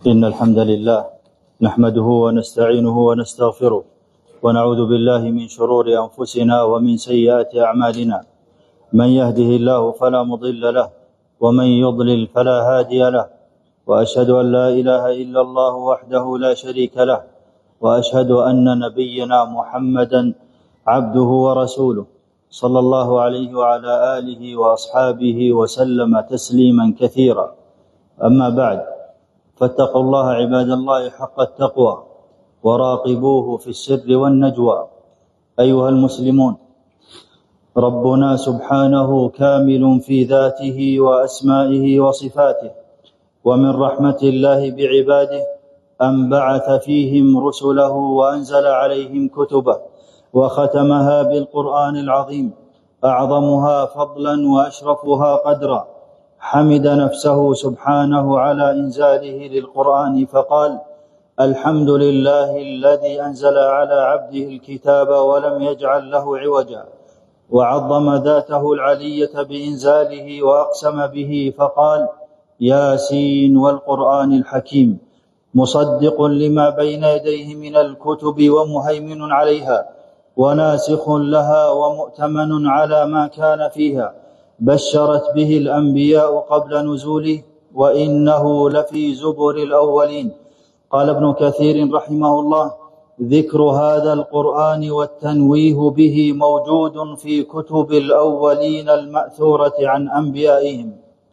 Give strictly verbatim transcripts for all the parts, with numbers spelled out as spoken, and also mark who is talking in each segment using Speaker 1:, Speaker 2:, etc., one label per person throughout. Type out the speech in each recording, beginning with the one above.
Speaker 1: إن الحمد لله نحمده ونستعينه ونستغفره ونعوذ بالله من شرور أنفسنا ومن سيئات أعمالنا. من يهده الله فلا مضل له ومن يضلل فلا هادي له، وأشهد أن لا إله إلا الله وحده لا شريك له، وأشهد أن نبينا محمدا عبده ورسوله صلى الله عليه وعلى آله وأصحابه وسلم تسليما كثيرا. أما بعد، فاتقوا الله عباد الله حق التقوى وراقبوه في السر والنجوى. أيها المسلمون، ربنا سبحانه كامل في ذاته وأسمائه وصفاته، ومن رحمة الله بعباده أن بعث فيهم رسله وأنزل عليهم كتبه وختمها بالقرآن العظيم، أعظمها فضلا وأشرفها قدرا. حمد نفسه سبحانه على إنزاله للقرآن فقال: الحمد لله الذي أنزل على عبده الكتاب ولم يجعل له عوجا. وعظم ذاته العلية بإنزاله وأقسم به فقال: ياسين والقرآن الحكيم، مصدق لما بين يديه من الكتب ومهيمن عليها وناسخ لها ومؤتمن على ما كان فيها، بشرت به الأنبياء قبل نزوله، وإنه لفي زبر الأولين. قال ابن كثير رحمه الله: ذكر هذا القرآن والتنويه به موجود في كتب الأولين المأثورة عن أنبيائهم.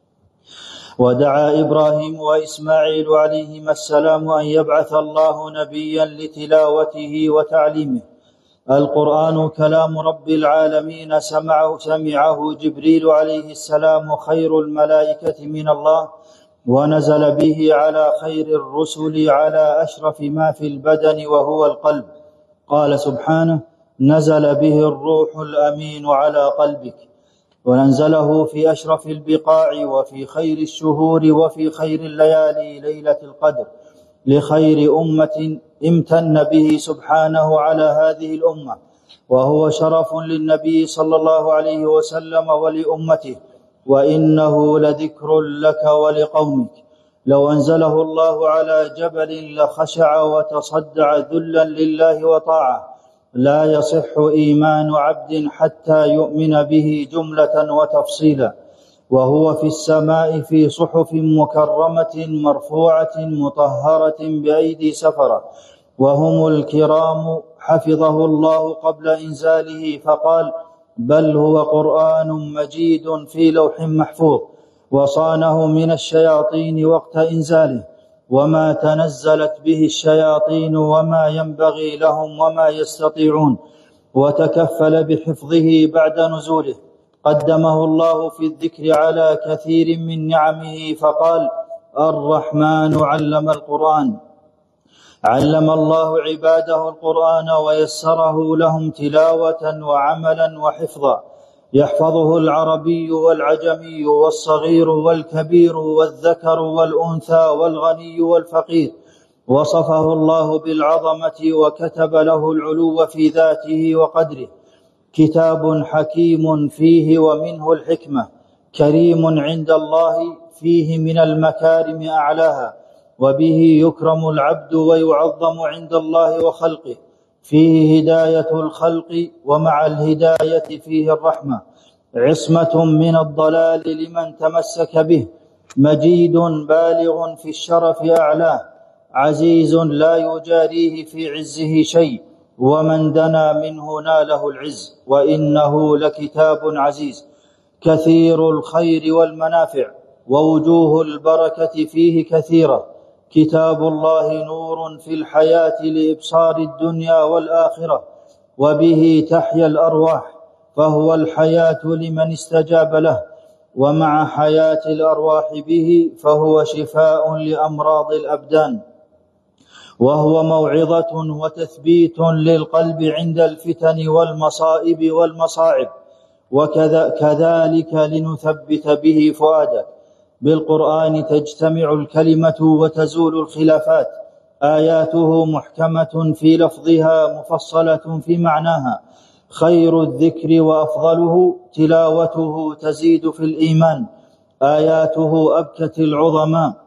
Speaker 1: ودعا إبراهيم وإسماعيل عليهما السلام أن يبعث الله نبيا لتلاوته وتعليمه. القرآن كلام رب العالمين، سمعه, سمعه جبريل عليه السلام خير الملائكة من الله، ونزل به على خير الرسل على أشرف ما في البدن وهو القلب. قال سبحانه: نزل به الروح الأمين على قلبك. وننزله في أشرف البقاع وفي خير الشهور وفي خير الليالي ليلة القدر، لخير أمة امتن به سبحانه على هذه الأمة، وهو شرف للنبي صلى الله عليه وسلم ولأمته، وإنه لذكر لك ولقومك. لو أنزله الله على جبل لخشع وتصدع ذلا لله وطاعة. لا يصح إيمان عبد حتى يؤمن به جملة وتفصيلا، وهو في السماء في صحف مكرمة مرفوعة مطهرة بأيدي سفرة، وهم الكرام حفظه الله قبل إنزاله فقال: بل هو قرآن مجيد في لوح محفوظ، وصانه من الشياطين وقت إنزاله، وما تنزلت به الشياطين وما ينبغي لهم وما يستطيعون، وتكفل بحفظه بعد نزوله. قدمه الله في الذكر على كثير من نعمه فقال: الرحمن علم القرآن. علم الله عباده القرآن ويسره لهم تلاوة وعملا وحفظا، يحفظه العربي والعجمي والصغير والكبير والذكر والأنثى والغني والفقير. وصفه الله بالعظمة وكتب له العلو في ذاته وقدره. كتاب حكيم فيه ومنه الحكمة، كريم عند الله فيه من المكارم أعلاها، وبه يكرم العبد ويعظم عند الله وخلقه. فيه هداية الخلق، ومع الهداية فيه الرحمة، عصمة من الضلال لمن تمسك به. مجيد بالغ في الشرف أعلاه، عزيز لا يجاريه في عزه شيء، ومن دنا منه ناله العز، وإنه لكتاب عزيز. كثير الخير والمنافع، ووجوه البركة فيه كثيرة. كتاب الله نور في الحياة لإبصار الدنيا والآخرة، وبه تحيا الأرواح، فهو الحياة لمن استجاب له، ومع حياة الأرواح به فهو شفاء لأمراض الأبدان، وهو موعظة وتثبيت للقلب عند الفتن والمصائب والمصاعب. وكذلك لنثبت به فؤادك. بالقرآن تجتمع الكلمة وتزول الخلافات، آياته محكمة في لفظها مفصلة في معناها. خير الذكر وأفضله تلاوته تزيد في الإيمان، آياته أبكت العظماء.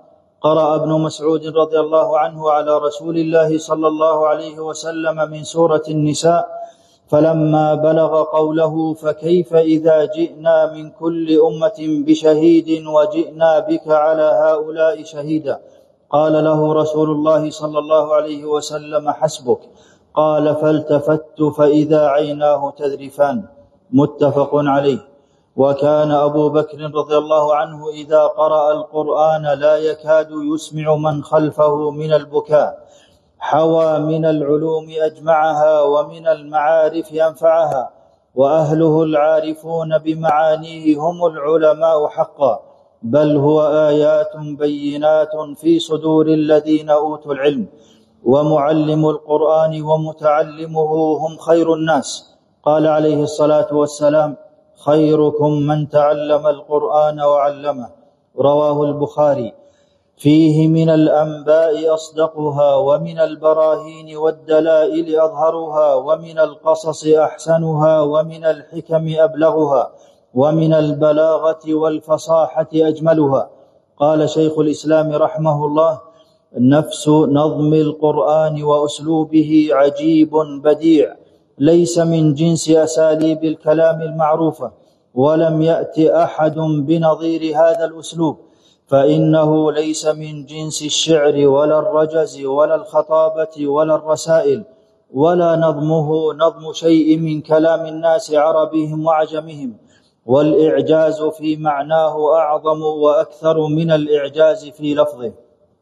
Speaker 1: قرأ ابن مسعود رضي الله عنه على رسول الله صلى الله عليه وسلم من سورة النساء فلما بلغ قوله فكيف إذا جئنا من كل أمة بشهيد وجئنا بك على هؤلاء شهيدا قال له رسول الله صلى الله عليه وسلم حسبك. قال فالتفت فإذا عيناه تذرفان. متفق عليه. وكان أبو بكر رضي الله عنه إذا قرأ القرآن لا يكاد يسمع من خلفه من البكاء. حوى من العلوم أجمعها ومن المعارف أنفعها، وأهله العارفون بمعانيه هم العلماء حقا، بل هو آيات بينات في صدور الذين أوتوا العلم. ومعلم القرآن ومتعلمه هم خير الناس. قال عليه الصلاة والسلام خيركم من تعلم القرآن وعلمه. رواه البخاري. فيه من الأنباء أصدقها، ومن البراهين والدلائل أظهرها، ومن القصص أحسنها، ومن الحكم أبلغها، ومن البلاغة والفصاحة أجملها. قال شيخ الإسلام رحمه الله نفس نظم القرآن وأسلوبه عجيب بديع، ليس من جنس أساليب الكلام المعروفة، ولم يأت أحد بنظير هذا الأسلوب، فإنه ليس من جنس الشعر ولا الرجز ولا الخطابة ولا الرسائل، ولا نظمه نظم شيء من كلام الناس عربهم وعجمهم، والإعجاز في معناه أعظم وأكثر من الإعجاز في لفظه.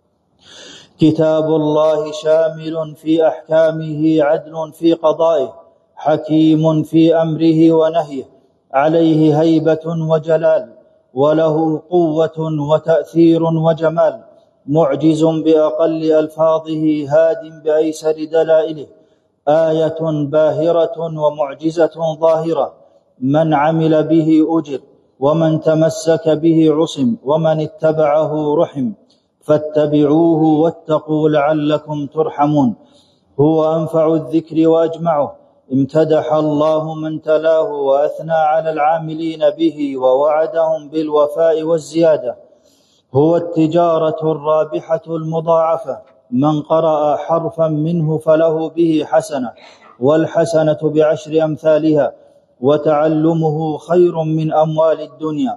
Speaker 1: كتاب الله شامل في أحكامه، عدل في قضائه، حكيم في أمره ونهيه، عليه هيبة وجلال، وله قوة وتأثير وجمال، معجز بأقل ألفاظه، هاد بأيسر دلائله، آية باهرة ومعجزة ظاهرة، من عمل به أجر، ومن تمسك به عصم، ومن اتبعه رحم، فاتبعوه واتقوا لعلكم ترحمون. هو أنفع الذكر وأجمعه، امتدح الله من تلاه وأثنى على العاملين به ووعدهم بالوفاء والزيادة. هو التجارة الرابحة المضاعفة، من قرأ حرفا منه فله به حسنة، والحسنة بعشر أمثالها، وتعلمه خير من أموال الدنيا.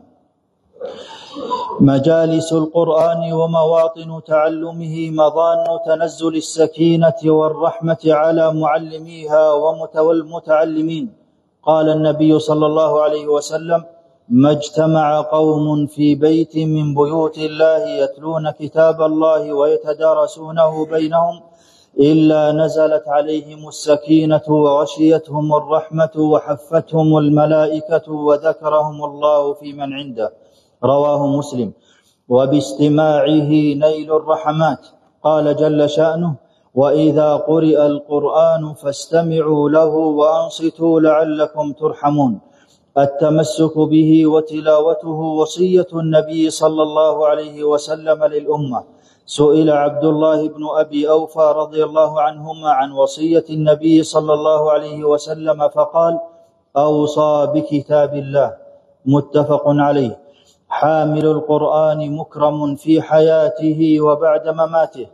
Speaker 1: مجالس القرآن ومواطن تعلمه مظان تنزل السكينة والرحمة على معلميها والمتعلمين. قال النبي صلى الله عليه وسلم ما اجتمع قوم في بيت من بيوت الله يتلون كتاب الله ويتدارسونه بينهم إلا نزلت عليهم السكينة وغشيتهم الرحمة وحفتهم الملائكة وذكرهم الله في من عنده. رواه مسلم. وباستماعه نيل الرحمات. قال جل شأنه وإذا قرئ القرآن فاستمعوا له وأنصتوا لعلكم ترحمون. التمسك به وتلاوته وصية النبي صلى الله عليه وسلم للأمة. سئل عبد الله بن أبي أوفى رضي الله عنهما عن وصية النبي صلى الله عليه وسلم فقال أوصى بكتاب الله. متفق عليه. حامل القرآن مكرم في حياته وبعد مماته.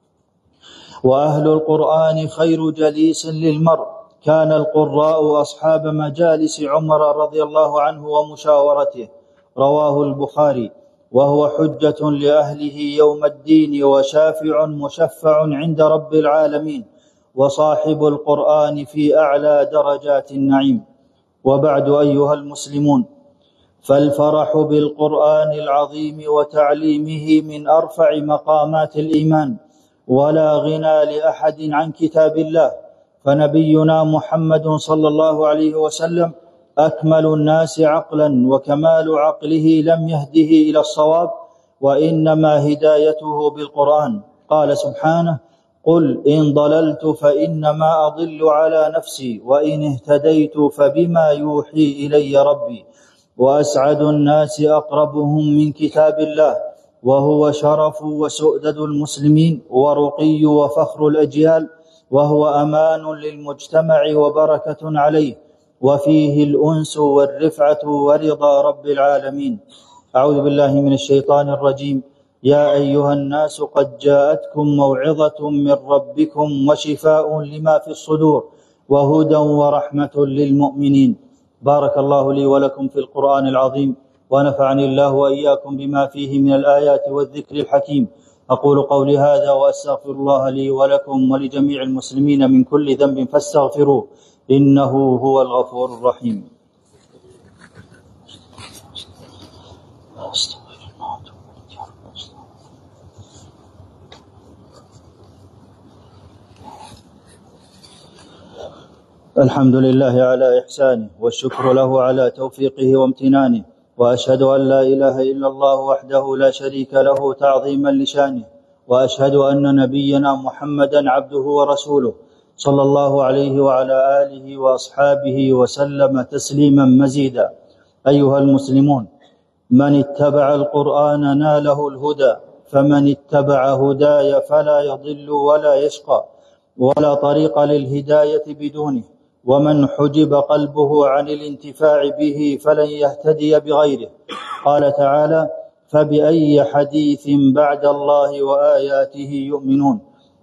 Speaker 1: وأهل القرآن خير جليس للمرء. كان القراء أصحاب مجالس عمر رضي الله عنه ومشاورته. رواه البخاري. وهو حجة لأهله يوم الدين، وشافع مشفع عند رب العالمين، وصاحب القرآن في أعلى درجات النعيم. وبعد أيها المسلمون، فالفرح بالقرآن العظيم وتعليمه من أرفع مقامات الإيمان، ولا غنى لأحد عن كتاب الله، فنبينا محمد صلى الله عليه وسلم أكمل الناس عقلا، وكمال عقله لم يهده إلى الصواب، وإنما هدايته بالقرآن. قال سبحانه قل إن ضللت فإنما أضل على نفسي، وإن اهتديت فبما يوحي إلي ربي. وأسعد الناس أقربهم من كتاب الله، وهو شرف وسؤدد المسلمين، ورقي وفخر الأجيال، وهو أمان للمجتمع وبركة عليه، وفيه الأنس والرفعة ورضا رب العالمين. أعوذ بالله من الشيطان الرجيم. يا أيها الناس قد جاءتكم موعظة من ربكم وشفاء لما في الصدور وهدى ورحمة للمؤمنين. بارك الله لي ولكم في القرآن العظيم، ونفعني الله وإياكم بما فيه من الآيات والذكر الحكيم. أقول قولي هذا وأستغفر الله لي ولكم ولجميع المسلمين من كل ذنب فاستغفروه إنه هو الغفور الرحيم. الحمد لله على إحسانه، والشكر له على توفيقه وامتنانه، وأشهد أن لا إله إلا الله وحده لا شريك له تعظيما لشانه، وأشهد أن نبينا محمدا عبده ورسوله صلى الله عليه وعلى آله وأصحابه وسلم تسليما مزيدا. أيها المسلمون، من اتبع القرآن ناله الهدى، فمن اتبع هداي فلا يضل ولا يشقى، ولا طريق للهداية بدونه، ومن حجب قلبه عن الانتفاع به فلن يهتدي بغيره. قال تعالى: فبأي حديث بعد الله وآياته يؤمنون،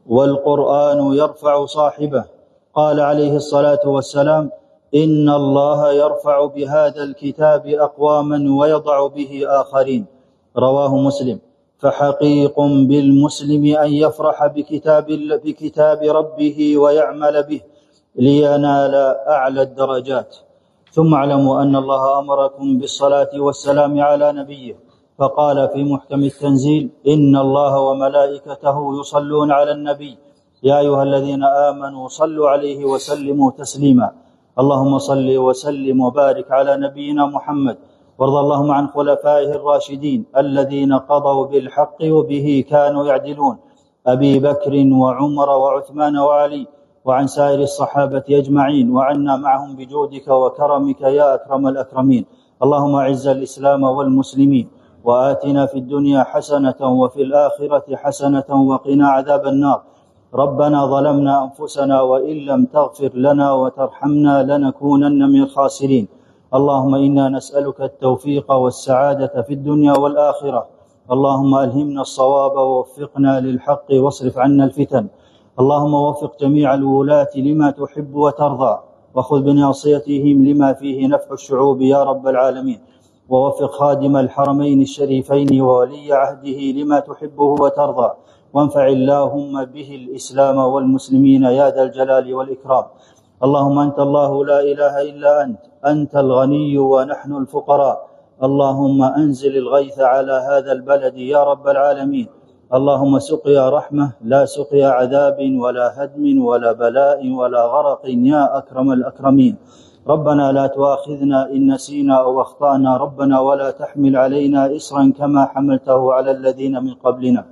Speaker 1: والقرآن يرفع صاحبه. قال عليه الصلاة والسلام: إن الله يرفع بهذا الكتاب أقواما ويضع به آخرين. رواه مسلم. فحقيق بالمسلم أن يفرح بكتاب, بكتاب ربه ويعمل به لينال أعلى الدرجات. ثم اعلموا أن الله أمركم بالصلاة والسلام على نبيه، فقال في محكم التنزيل: إن الله وملائكته يصلون على النبي يا أيها الذين آمنوا صلوا عليه وسلموا تسليما. اللهم صل وسلم وبارك على نبينا محمد، وارض اللهم عن خلفائه الراشدين الذين قضوا بالحق وبه كانوا يعدلون، أبي بكر وعمر وعثمان وعلي، وعن سائر الصحابة أجمعين، وعنا معهم بجودك وكرمك يا أكرم الأكرمين. اللهم أعز الإسلام والمسلمين، وآتنا في الدنيا حسنة وفي الآخرة حسنة وقنا عذاب النار. ربنا ظلمنا أنفسنا وإن لم تغفر لنا وترحمنا لنكونن من الخاسرين. اللهم إنا نسألك التوفيق والسعادة في الدنيا والآخرة. اللهم ألهمنا الصواب ووفقنا للحق واصرف عنا الفتن. اللهم وفق جميع الولاة لما تحب وترضى، وخذ بناصيتهم لما فيه نفع الشعوب يا رب العالمين. ووفق خادم الحرمين الشريفين وولي عهده لما تحبه وترضى، وانفع اللهم به الإسلام والمسلمين يا ذا الجلال والإكرام. اللهم أنت الله لا إله إلا أنت، أنت الغني ونحن الفقراء. اللهم أنزل الغيث على هذا البلد يا رب العالمين. اللهم سقيا رحمة لا سقيا عذاب ولا هدم ولا بلاء ولا غرق يا أكرم الأكرمين. ربنا لا تؤاخذنا إن نسينا أو أخطأنا، ربنا ولا تحمل علينا إصرا كما حملته على الذين من قبلنا.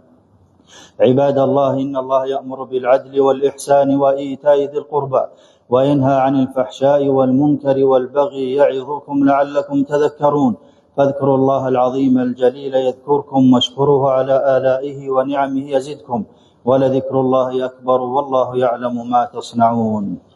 Speaker 1: عباد الله، إن الله يأمر بالعدل والإحسان وإيتاء ذي القربى، وينهى عن الفحشاء والمنكر والبغي، يعظكم لعلكم تذكرون. فاذكروا الله العظيم الجليل يذكركم، واشكروه على آلائه ونعمه يزدكم، ولذكر الله أكبر، والله يعلم ما تصنعون.